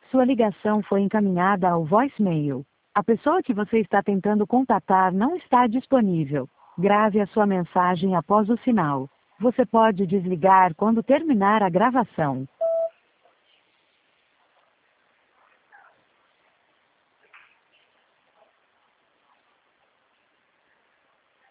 Sua ligação foi encaminhada ao voicemail. A pessoa que você está tentando contatar não está disponível. Grave a sua mensagem após o sinal. Você pode desligar quando terminar a gravação.